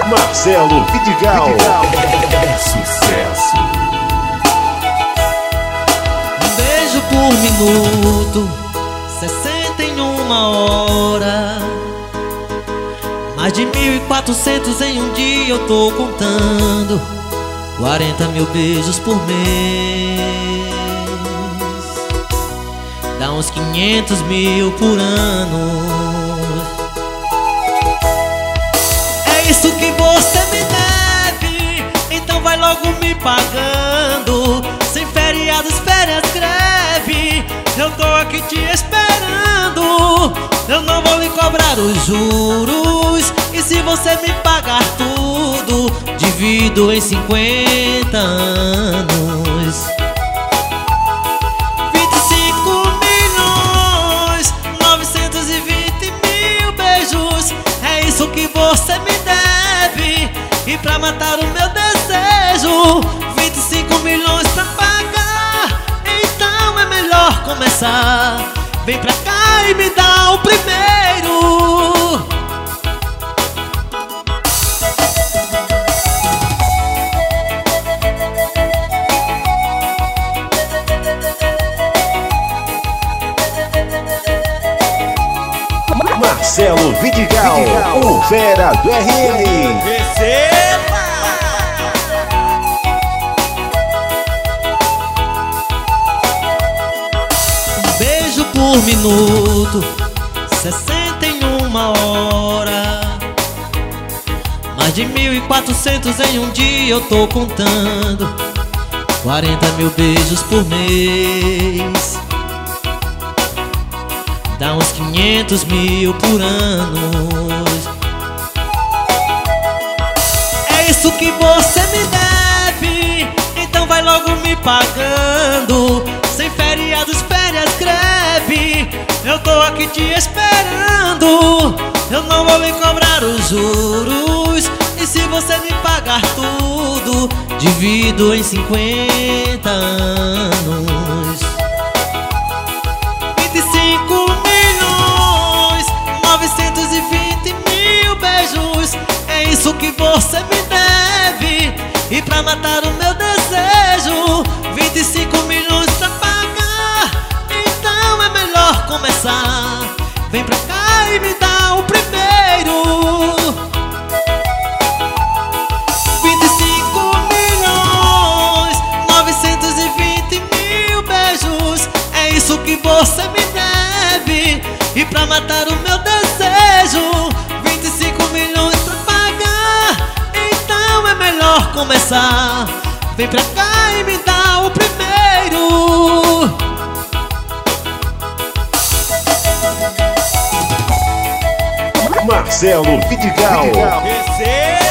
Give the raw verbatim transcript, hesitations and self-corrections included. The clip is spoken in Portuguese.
Marcelo Vidigal. É sucesso. Um beijo por minuto, sessenta em uma hora. Mais de mil e quatrocentos em um dia eu tô contando. Quarenta mil beijos por mês. Dá uns quinhentos mil por ano. É isso que você me deve, então vai logo me pagando. Sem feriados, férias, greve, eu tô aqui te esperando. Eu não vou lhe cobrar os juros, e se você me pagar tudo, divido em cinquenta anos. Vinte e cinco milhões novecentos e vinte mil beijos. É isso que você me deve, e pra matar o meu desejo, vinte e cinco milhões pra pagar. Então é melhor começar. Vem pra cá e me dá o primeiro. Marcelo Vidigal, o Fera do R M. Receba! Um beijo por minuto, sessenta em uma hora. Mais de mil e quatrocentos em um dia eu tô contando. Quarenta mil beijos por mês. Dá uns quinhentos mil por ano. É isso que você me deve, então vai logo me pagando. Sem feriados, férias, greve, eu tô aqui te esperando. Eu não vou lhe cobrar os juros, e se você me pagar tudo, divido em cinquenta anos. Vinte e cinco milhões novecentos e vinte mil beijos. É isso que você me deve, e pra matar o meu desejo, vinte e cinco milhões pra pagar. Então é melhor começar. Vem pra cá e me dá o primeiro. Vinte e cinco milhões novecentos e vinte mil beijos. É isso que você me deve, e pra matar o meu desejo, vinte e cinco milhões pra pagar. Então é melhor começar. Vem pra cá e me dá o primeiro. Marcelo Vidigal. Receba!